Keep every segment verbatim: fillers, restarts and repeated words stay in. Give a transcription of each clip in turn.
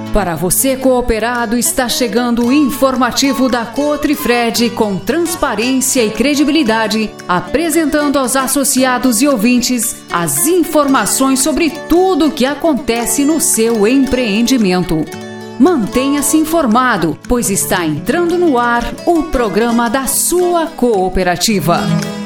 Para você cooperado, está chegando o informativo da Cotrifred com transparência e credibilidade, apresentando aos associados e ouvintes as informações sobre tudo o que acontece no seu empreendimento. Mantenha-se informado, pois está entrando no ar o programa da sua cooperativa.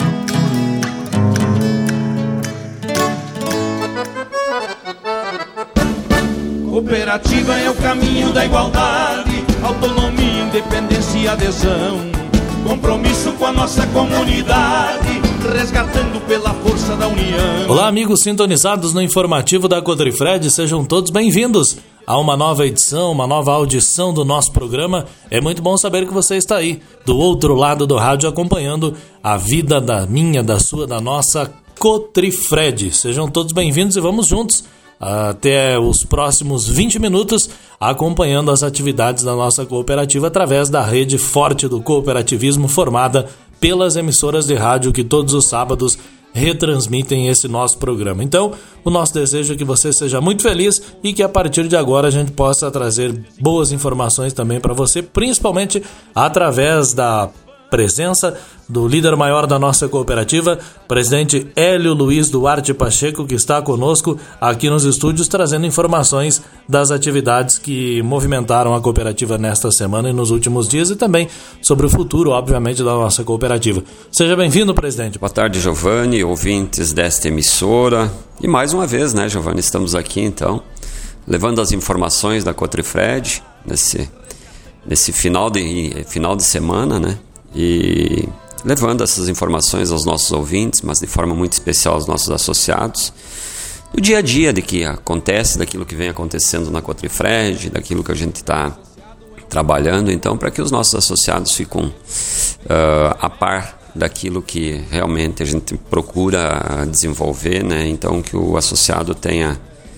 Cooperativa é o caminho da igualdade, autonomia, independência e adesão. Compromisso com a nossa comunidade, resgatando pela força da união. Olá, amigos sintonizados no informativo da Cotrifred, sejam todos bem-vindos a uma nova edição, uma nova audição do nosso programa. É muito bom saber que você está aí, do outro lado do rádio, acompanhando a vida da minha, da sua, da nossa Cotrifred. Sejam todos bem-vindos e vamos juntos até os próximos vinte minutos, acompanhando as atividades da nossa cooperativa através da rede forte do cooperativismo formada pelas emissoras de rádio que todos os sábados retransmitem esse nosso programa. Então, o nosso desejo é que você seja muito feliz e que a partir de agora a gente possa trazer boas informações também para você, principalmente através da presença do líder maior da nossa cooperativa, presidente Hélio Luiz Duarte Pacheco, que está conosco aqui nos estúdios, trazendo informações das atividades que movimentaram a cooperativa nesta semana e nos últimos dias e também sobre o futuro, obviamente, da nossa cooperativa. Seja bem-vindo, presidente. Boa tarde, Giovanni, ouvintes desta emissora. E mais uma vez, né, Giovanni, estamos aqui, então, levando as informações da Cotrifred nesse, nesse final de, final de semana, né? E levando essas informações aos nossos ouvintes, mas de forma muito especial aos nossos associados, do dia a dia de que acontece, daquilo que vem acontecendo na Cotrifred, daquilo que a gente está trabalhando, então, para que os nossos associados fiquem uh, a par daquilo que realmente a gente procura desenvolver, né? Então, que o associado tenha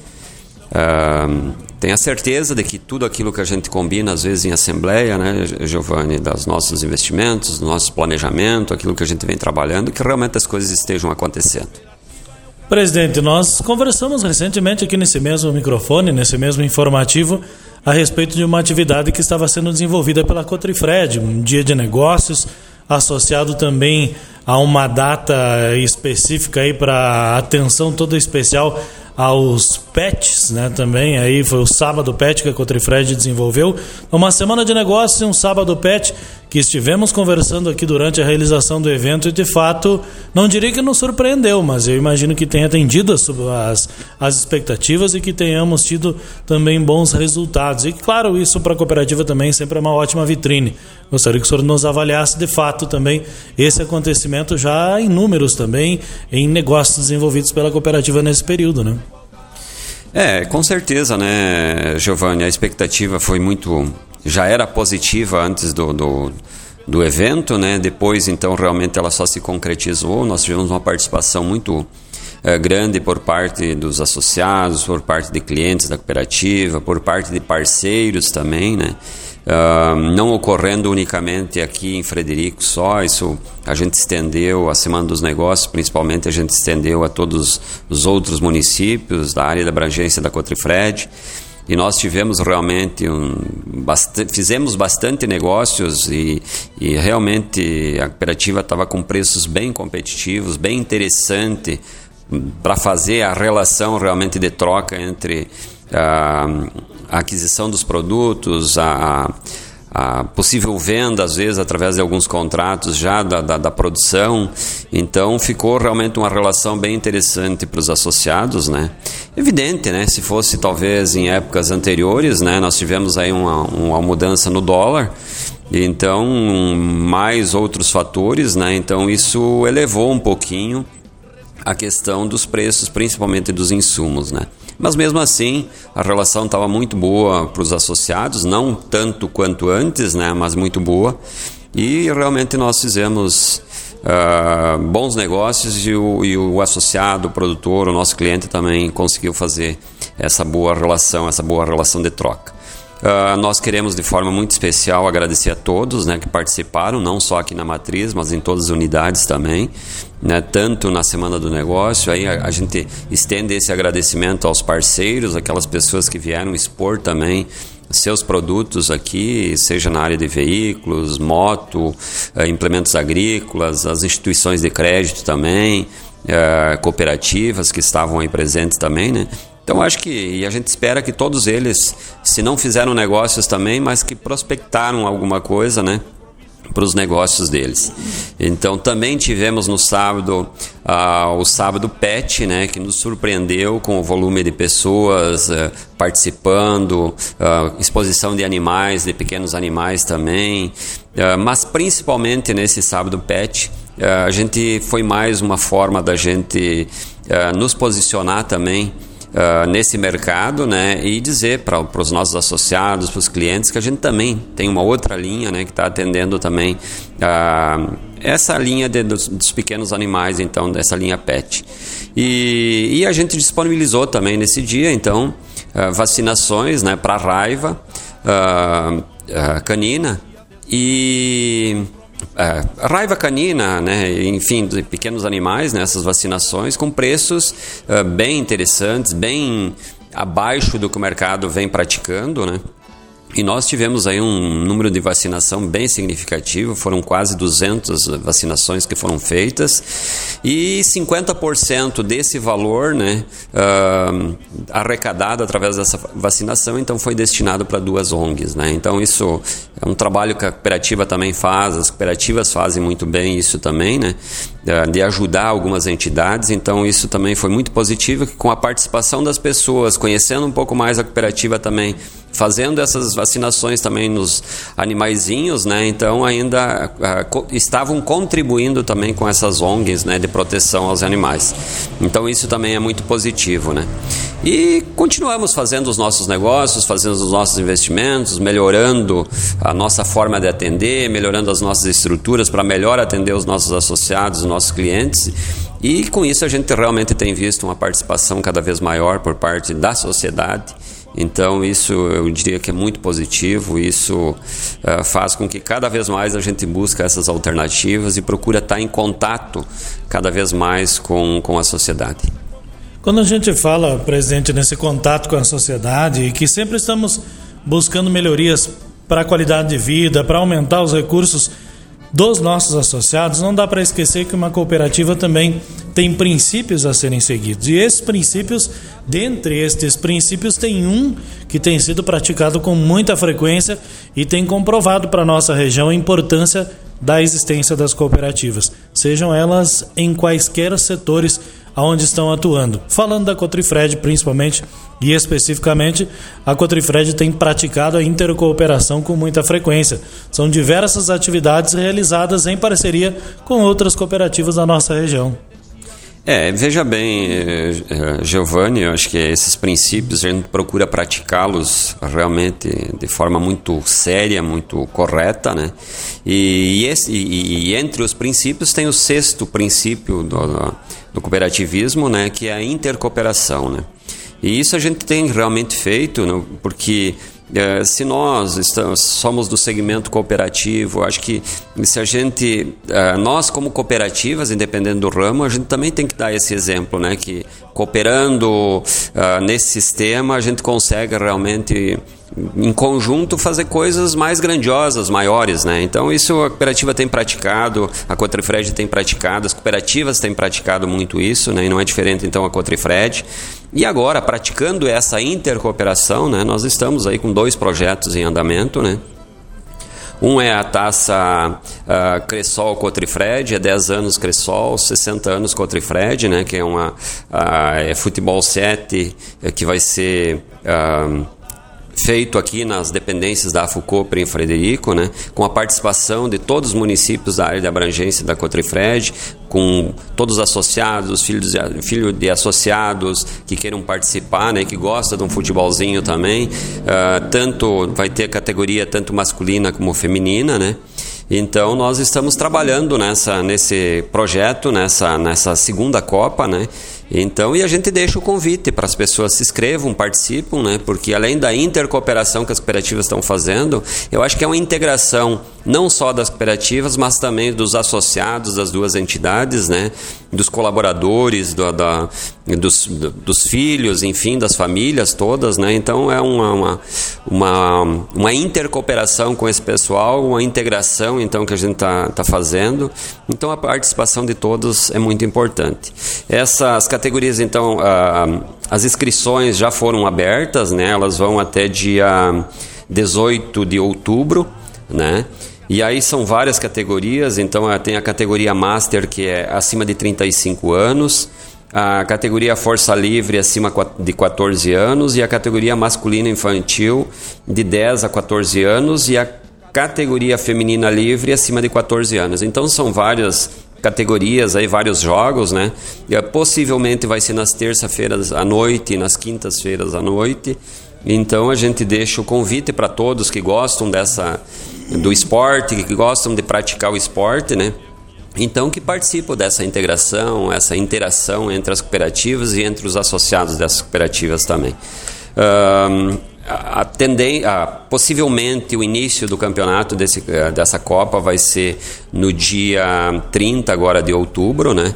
Uh, tenha certeza de que tudo aquilo que a gente combina, às vezes em assembleia, né, Giovanni, dos nossos investimentos, do nosso planejamento, aquilo que a gente vem trabalhando, que realmente as coisas estejam acontecendo. Presidente, nós conversamos recentemente aqui nesse mesmo microfone, nesse mesmo informativo, a respeito de uma atividade que estava sendo desenvolvida pela Cotrifred, um dia de negócios, associado também a uma data específica aí para atenção toda especial aos pets, né, também, aí foi o Sábado Pet que a Cotrifred desenvolveu, uma semana de negócios e um Sábado Pet que estivemos conversando aqui durante a realização do evento e de fato, não diria que nos surpreendeu, mas eu imagino que tenha atendido as, as, as expectativas e que tenhamos tido também bons resultados, e claro, isso para a cooperativa também sempre é uma ótima vitrine. Gostaria que o senhor nos avaliasse de fato também esse acontecimento já em números também, em negócios desenvolvidos pela cooperativa nesse período, né? É, com certeza, né, Giovanni, a expectativa foi muito, já era positiva antes do, do, do evento, né, depois então realmente ela só se concretizou, nós tivemos uma participação muito é, grande por parte dos associados, por parte de clientes da cooperativa, por parte de parceiros também, né, Uh, não ocorrendo unicamente aqui em Frederico só, isso a gente estendeu a Semana dos Negócios, principalmente a gente estendeu a todos os outros municípios da área da abrangência da Cotrifred, e nós tivemos realmente um, bastante, fizemos bastante negócios e, e realmente a cooperativa estava com preços bem competitivos, bem interessante para fazer a relação realmente de troca entre a, a aquisição dos produtos, a, a possível venda, às vezes, através de alguns contratos já da, da, da produção. Então, ficou realmente uma relação bem interessante para os associados, né? Evidente, né? Se fosse, talvez, em épocas anteriores, né? Nós tivemos aí uma, uma mudança no dólar, então, mais outros fatores, né? Então, isso elevou um pouquinho a questão dos preços, principalmente dos insumos, né? Mas mesmo assim, a relação estava muito boa para os associados, não tanto quanto antes, né? Mas muito boa. E realmente nós fizemos uh, bons negócios e o, e o associado, o produtor, o nosso cliente também conseguiu fazer essa boa relação, essa boa relação de troca. Uh, nós queremos de forma muito especial agradecer a todos, né, que participaram, não só aqui na Matriz, mas em todas as unidades também, né, tanto na Semana do Negócio. Aí a, a gente estende esse agradecimento aos parceiros, aquelas pessoas que vieram expor também seus produtos aqui, seja na área de veículos, moto, implementos agrícolas, as instituições de crédito também, cooperativas que estavam aí presentes também, né? Então acho que, e a gente espera que todos eles, se não fizeram negócios também, mas que prospectaram alguma coisa, né, para os negócios deles. Então também tivemos no sábado uh, o sábado Pet, né, que nos surpreendeu com o volume de pessoas uh, participando, uh, exposição de animais, de pequenos animais também, uh, mas principalmente nesse sábado Pet uh, a gente foi mais uma forma da gente uh, nos posicionar também Uh, nesse mercado, né, e dizer para os nossos associados, para os clientes, que a gente também tem uma outra linha, né, que está atendendo também uh, essa linha de, dos, dos pequenos animais, então, dessa linha Pet. E, e a gente disponibilizou também nesse dia, então, uh, vacinações, né, para raiva uh, uh, canina e... Uh, raiva canina, né, enfim, de pequenos animais, né, essas vacinações com preços uh, bem interessantes, bem abaixo do que o mercado vem praticando, né? E nós tivemos aí um número de vacinação bem significativo, foram quase duzentas vacinações que foram feitas e cinquenta por cento desse valor, né, uh, arrecadado através dessa vacinação, então foi destinado para duas O N Gs, né? Então isso é um trabalho que a cooperativa também faz, as cooperativas fazem muito bem isso também, né, de ajudar algumas entidades, então isso também foi muito positivo, que com a participação das pessoas, conhecendo um pouco mais a cooperativa também, fazendo essas vacinações também nos animaizinhos, né, então ainda uh, co- estavam contribuindo também com essas O N Gs, né, de proteção aos animais. Então isso também é muito positivo, né. E continuamos fazendo os nossos negócios, fazendo os nossos investimentos, melhorando a nossa forma de atender, melhorando as nossas estruturas para melhor atender os nossos associados, os nossos clientes. E com isso a gente realmente tem visto uma participação cada vez maior por parte da sociedade. Então isso eu diria que é muito positivo, isso uh, faz com que cada vez mais a gente busque essas alternativas e procura estar em contato cada vez mais com, com a sociedade. Quando a gente fala, presidente, nesse contato com a sociedade e que sempre estamos buscando melhorias para a qualidade de vida, para aumentar os recursos dos nossos associados, não dá para esquecer que uma cooperativa também tem princípios a serem seguidos. E esses princípios, dentre estes princípios, tem um que tem sido praticado com muita frequência e tem comprovado para a nossa região a importância da existência das cooperativas, sejam elas em quaisquer setores aonde estão atuando. Falando da Cotrifred principalmente e especificamente, a Cotrifred tem praticado a intercooperação com muita frequência. São diversas atividades realizadas em parceria com outras cooperativas da nossa região. É, veja bem, Giovanni, eu acho que esses princípios a gente procura praticá-los realmente de forma muito séria, muito correta, né? E, e, esse, e, e entre os princípios tem o sexto princípio do, do cooperativismo, né? Que é a intercooperação, né? E isso a gente tem realmente feito, né? Porque É, se nós estamos, somos do segmento cooperativo, acho que se a gente, é, nós como cooperativas, independente do ramo, a gente também tem que dar esse exemplo, né? Que cooperando é, nesse sistema a gente consegue realmente em conjunto fazer coisas mais grandiosas, maiores, né? Então isso a cooperativa tem praticado, a Cotrifred tem praticado, as cooperativas têm praticado muito isso, né? E não é diferente então a Cotrifred. E agora, praticando essa intercooperação, né, nós estamos aí com dois projetos em andamento, né? Um é a taça uh, Cressol Cotrifred, é dez anos Cressol, sessenta anos Cotrifred, né, que é uma uh, é futebol sete, é, que vai ser uh, feito aqui nas dependências da Afucoopre em Frederico, né, com a participação de todos os municípios da área de abrangência da Cotrifred, com todos os associados, filhos de, filho de associados que queiram participar, né, que gostam de um futebolzinho também. Uh, tanto vai ter categoria tanto masculina como feminina, né? Então nós estamos trabalhando nessa, nesse projeto, nessa, nessa segunda Copa, né? Então, e a gente deixa o convite para as pessoas se inscrevam, participam, né? Porque além da intercooperação que as cooperativas estão fazendo, eu acho que é uma integração não só das cooperativas, mas também dos associados das duas entidades, né? Dos colaboradores, do, da, dos, dos filhos, enfim, das famílias todas, né? Então é uma, uma, uma, uma intercooperação com esse pessoal, uma integração então que a gente está tá fazendo. Então a participação de todos é muito importante. Essas categorias, então, ah, as inscrições já foram abertas, né? Elas vão até dia dezoito de outubro, né? E aí são várias categorias, então tem a categoria Master, que é acima de trinta e cinco anos, a categoria Força Livre acima de quatorze anos e a categoria Masculino Infantil de dez a quatorze anos e a categoria Feminina Livre acima de quatorze anos. Então são várias categorias, aí, vários jogos, né? E, possivelmente vai ser nas terças-feiras à noite e nas quintas-feiras à noite. Então a gente deixa o convite para todos que gostam dessa, do esporte, que gostam de praticar o esporte, né? Então que participam dessa integração, essa interação entre as cooperativas e entre os associados dessas cooperativas também. Um, a, a tenden- a, possivelmente o início do campeonato desse, dessa Copa vai ser no dia trinta agora de outubro, né?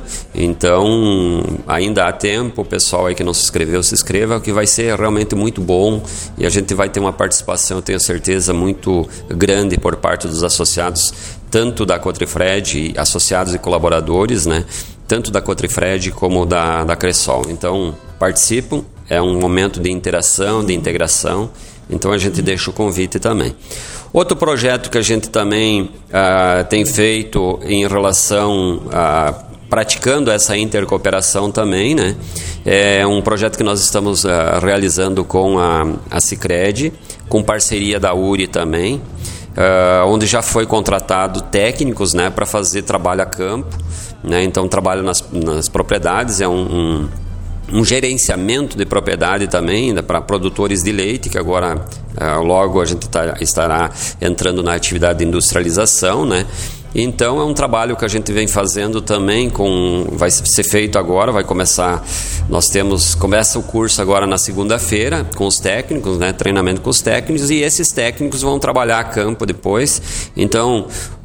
Então ainda há tempo, o pessoal aí que não se inscreveu, se inscreva, que vai ser realmente muito bom e a gente vai ter uma participação, eu tenho certeza, muito grande por parte dos associados, tanto da Cotrifred, associados e colaboradores, né? Tanto da Cotrifred como da, da Cressol. Então participam, é um momento de interação, de integração, então a gente deixa o convite também. Outro projeto que a gente também ah, tem feito em relação a praticando essa intercooperação também, né? É um projeto que nós estamos ah, realizando com a, a Sicredi, com parceria da U R I também, ah, onde já foi contratado técnicos, né, para fazer trabalho a campo, né? Então trabalho nas, nas propriedades, é um, um um gerenciamento de propriedade também, né, para produtores de leite, que agora uh, logo a gente tá, estará entrando na atividade de industrialização, né? Então é um trabalho que a gente vem fazendo também, com, vai ser feito agora, vai começar, nós temos, começa o curso agora na segunda-feira com os técnicos, né, treinamento com os técnicos, e esses técnicos vão trabalhar a campo depois. Então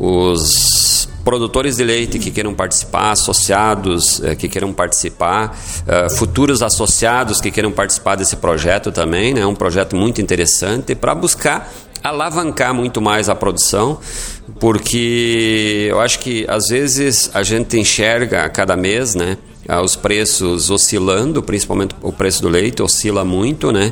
os produtores de leite que queiram participar, associados eh, que queiram participar, uh, futuros associados que queiram participar desse projeto também, né? É um projeto muito interessante para buscar alavancar muito mais a produção, porque eu acho que às vezes a gente enxerga a cada mês, né, os preços oscilando, principalmente o preço do leite oscila muito, né?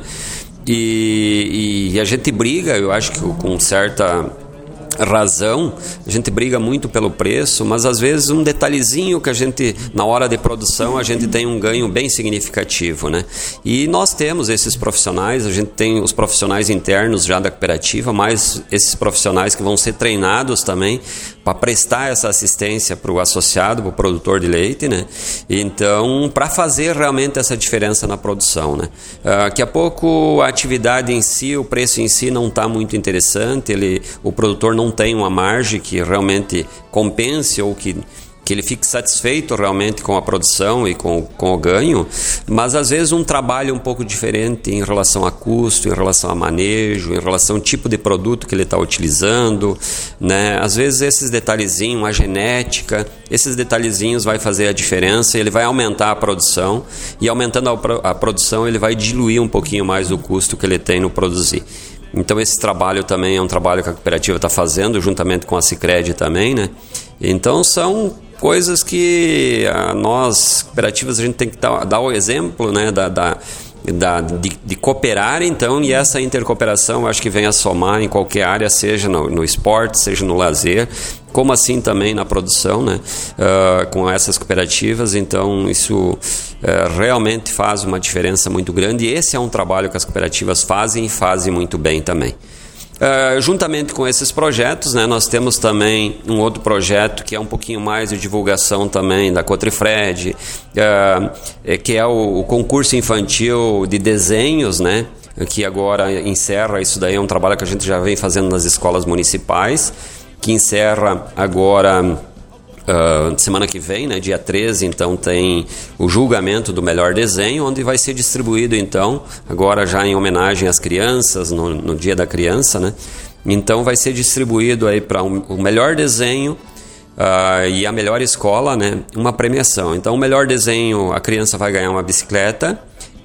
E, e a gente briga, eu acho que com certa razão, a gente briga muito pelo preço, mas às vezes um detalhezinho que a gente, na hora de produção, a gente tem um ganho bem significativo, né? E nós temos esses profissionais, a gente tem os profissionais internos já da cooperativa, mas esses profissionais que vão ser treinados também para prestar essa assistência para o associado, para o produtor de leite, né? Então, para fazer realmente essa diferença na produção, né? Daqui a pouco a atividade em si, o preço em si não está muito interessante, ele, o produtor não tem uma margem que realmente compense ou que que ele fique satisfeito realmente com a produção e com, com o ganho, mas às vezes um trabalho um pouco diferente em relação a custo, em relação a manejo, em relação ao tipo de produto que ele está utilizando, né? Às vezes esses detalhezinhos, a genética, esses detalhezinhos vai fazer a diferença, ele vai aumentar a produção, e aumentando a, a produção ele vai diluir um pouquinho mais o custo que ele tem no produzir. Então esse trabalho também é um trabalho que a cooperativa está fazendo, juntamente com a Sicredi também, né? Então são coisas que a nós, cooperativas, a gente tem que dar, dar o exemplo, né, da, da, da, de, de cooperar, então, e essa intercooperação acho que vem a somar em qualquer área, seja no, no esporte, seja no lazer, como assim também na produção, né, uh, com essas cooperativas. Então isso uh, realmente faz uma diferença muito grande, e esse é um trabalho que as cooperativas fazem e fazem muito bem também. Uh, juntamente com esses projetos, né, nós temos também um outro projeto que é um pouquinho mais de divulgação também da Cotrifred, uh, que é o, o concurso infantil de desenhos, né, que agora encerra. Isso daí é um trabalho que a gente já vem fazendo nas escolas municipais, que encerra agora Uh, semana que vem, né, dia treze, então tem o julgamento do melhor desenho, onde vai ser distribuído, então, agora já em homenagem às crianças, no, no dia da criança, né? Então vai ser distribuído aí para um, o melhor desenho uh, e a melhor escola, né, uma premiação. Então o melhor desenho, a criança vai ganhar uma bicicleta,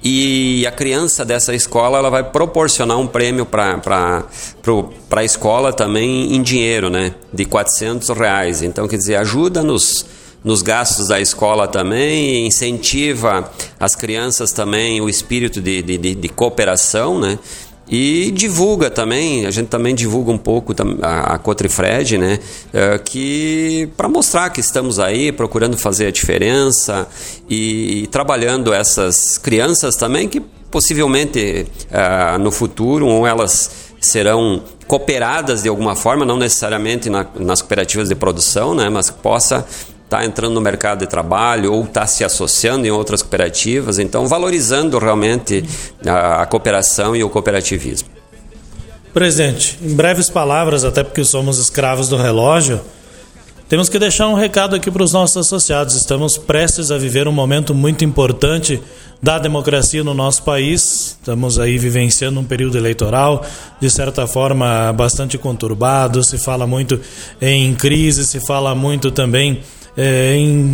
e a criança dessa escola ela vai proporcionar um prêmio para a escola também em dinheiro, né, de quatrocentos reais. Então, quer dizer, ajuda nos, nos gastos da escola também, incentiva as crianças também o espírito de, de, de, de cooperação, né? E divulga também, a gente também divulga um pouco a, a Cotrifred, né? É, que para mostrar que estamos aí procurando fazer a diferença e, e trabalhando essas crianças também que possivelmente é, no futuro ou elas serão cooperadas de alguma forma, não necessariamente na, nas cooperativas de produção, né? Mas que possa está entrando no mercado de trabalho ou está se associando em outras cooperativas, então valorizando realmente a, a cooperação e o cooperativismo. Presidente, em breves palavras, até porque somos escravos do relógio, temos que deixar um recado aqui para os nossos associados. Estamos prestes a viver um momento muito importante da democracia no nosso país. Estamos aí vivenciando um período eleitoral, de certa forma, bastante conturbado. Se fala muito em crise, se fala muito também É,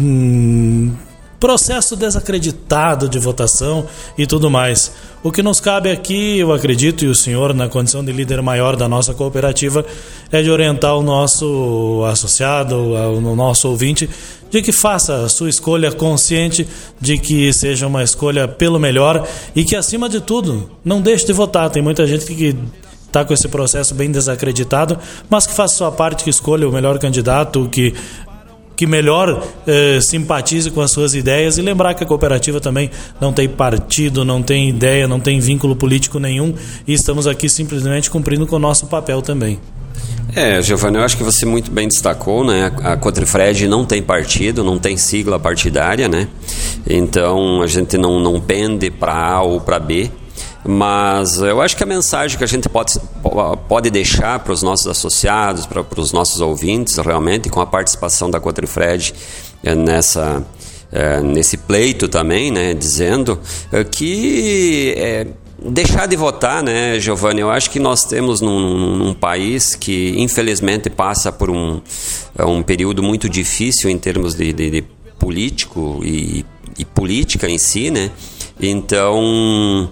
em processo desacreditado de votação e tudo mais. O que nos cabe aqui, eu acredito, e o senhor, na condição de líder maior da nossa cooperativa, é de orientar o nosso associado, o nosso ouvinte, de que faça a sua escolha consciente, de que seja uma escolha pelo melhor e que, acima de tudo, não deixe de votar. Tem muita gente que está com esse processo bem desacreditado, mas que faça a sua parte, que escolha o melhor candidato, que que melhor eh, simpatize com as suas ideias, e lembrar que a cooperativa também não tem partido, não tem ideia, não tem vínculo político nenhum, e estamos aqui simplesmente cumprindo com o nosso papel também. É, Giovanni, eu acho que você muito bem destacou, né? A Cotrifred não tem partido, não tem sigla partidária, né? Então a gente não, não pende para A ou para B. Mas eu acho que a mensagem que a gente pode, pode deixar para os nossos associados, para, para os nossos ouvintes, realmente, com a participação da Cotrifred é, nessa, é, nesse pleito também, né, dizendo é, que é, deixar de votar, né, Giovanni, eu acho que nós temos num, num país que infelizmente passa por um, um período muito difícil em termos de, de, de político e, e política em si, né, então...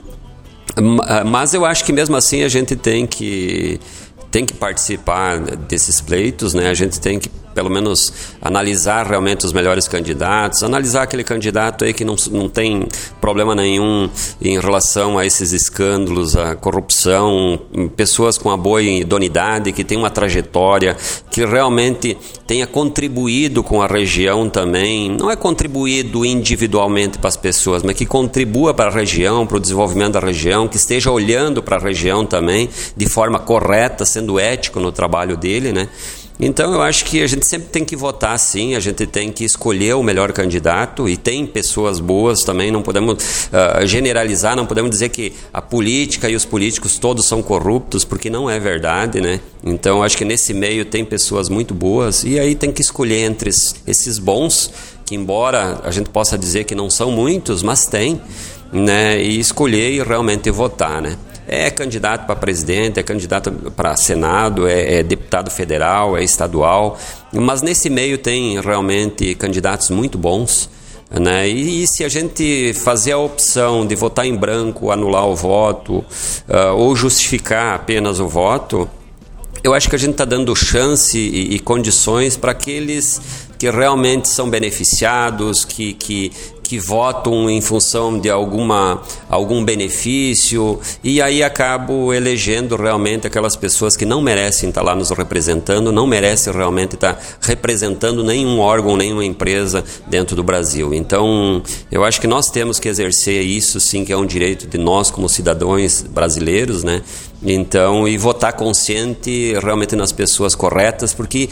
Mas eu acho que mesmo assim a gente tem que, tem que participar desses pleitos, né? A gente tem que pelo menos analisar realmente os melhores candidatos, analisar aquele candidato aí que não, não tem problema nenhum em relação a esses escândalos, a corrupção, pessoas com uma boa idoneidade, que tem uma trajetória, que realmente tenha contribuído com a região também, não é contribuído individualmente para as pessoas, mas que contribua para a região, para o desenvolvimento da região, que esteja olhando para a região também de forma correta, sendo ético no trabalho dele, né? Então eu acho que a gente sempre tem que votar sim, a gente tem que escolher o melhor candidato, e tem pessoas boas também, não podemos uh, generalizar, não podemos dizer que a política e os políticos todos são corruptos, porque não é verdade, né? Então eu acho que nesse meio tem pessoas muito boas, e aí tem que escolher entre esses bons, que embora a gente possa dizer que não são muitos, mas tem, né? E escolher e realmente votar, né? É candidato para presidente, é candidato para Senado, é, é deputado federal, é estadual, mas nesse meio tem realmente candidatos muito bons, né? E, e se a gente fazer a opção de votar em branco, anular o voto, uh, ou justificar apenas o voto, eu acho que a gente está dando chance e, e condições para aqueles que realmente são beneficiados, que, que, que votam em função de alguma, algum benefício, e aí acabo elegendo realmente aquelas pessoas que não merecem estar lá nos representando, não merecem realmente estar representando nenhum órgão, nenhuma empresa dentro do Brasil. Então, eu acho que nós temos que exercer isso, sim, que é um direito de nós como cidadãos brasileiros, né? Então, e votar consciente realmente nas pessoas corretas, porque,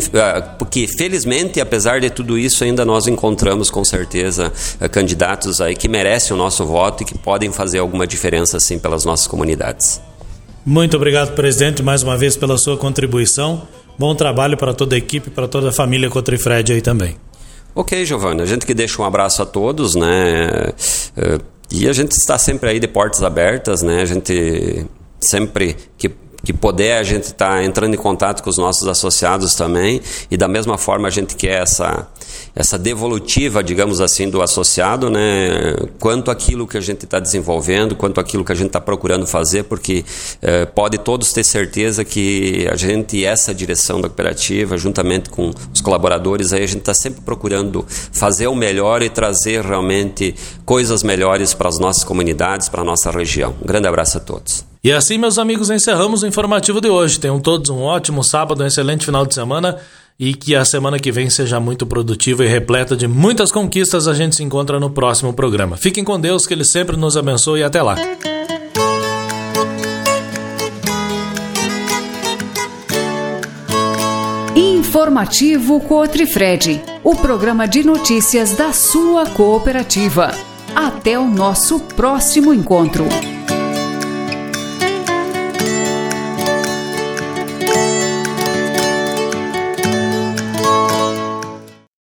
porque felizmente, apesar de tudo isso, ainda nós encontramos com certeza candidatos aí que merecem o nosso voto e que podem fazer alguma diferença sim pelas nossas comunidades. Muito obrigado, presidente, mais uma vez pela sua contribuição. Bom trabalho para toda a equipe, para toda a família Cotrifred aí também. Ok, Giovanni, a gente que deixa um abraço a todos, né? E a gente está sempre aí de portas abertas, né? A gente sempre que que puder, a gente está entrando em contato com os nossos associados também, e da mesma forma a gente quer essa, essa devolutiva, digamos assim, do associado, né? Quanto aquilo que a gente está desenvolvendo, quanto aquilo que a gente está procurando fazer, porque eh, pode todos ter certeza que a gente e essa direção da cooperativa, juntamente com os colaboradores, aí a gente está sempre procurando fazer o melhor e trazer realmente coisas melhores para as nossas comunidades, para a nossa região. Um grande abraço a todos. E assim, meus amigos, encerramos o informativo de hoje. Tenham todos um ótimo sábado, um excelente final de semana e que a semana que vem seja muito produtiva e repleta de muitas conquistas. A gente se encontra no próximo programa. Fiquem com Deus, que Ele sempre nos abençoe e até lá. Informativo Cotrifred, o programa de notícias da sua cooperativa. Até o nosso próximo encontro.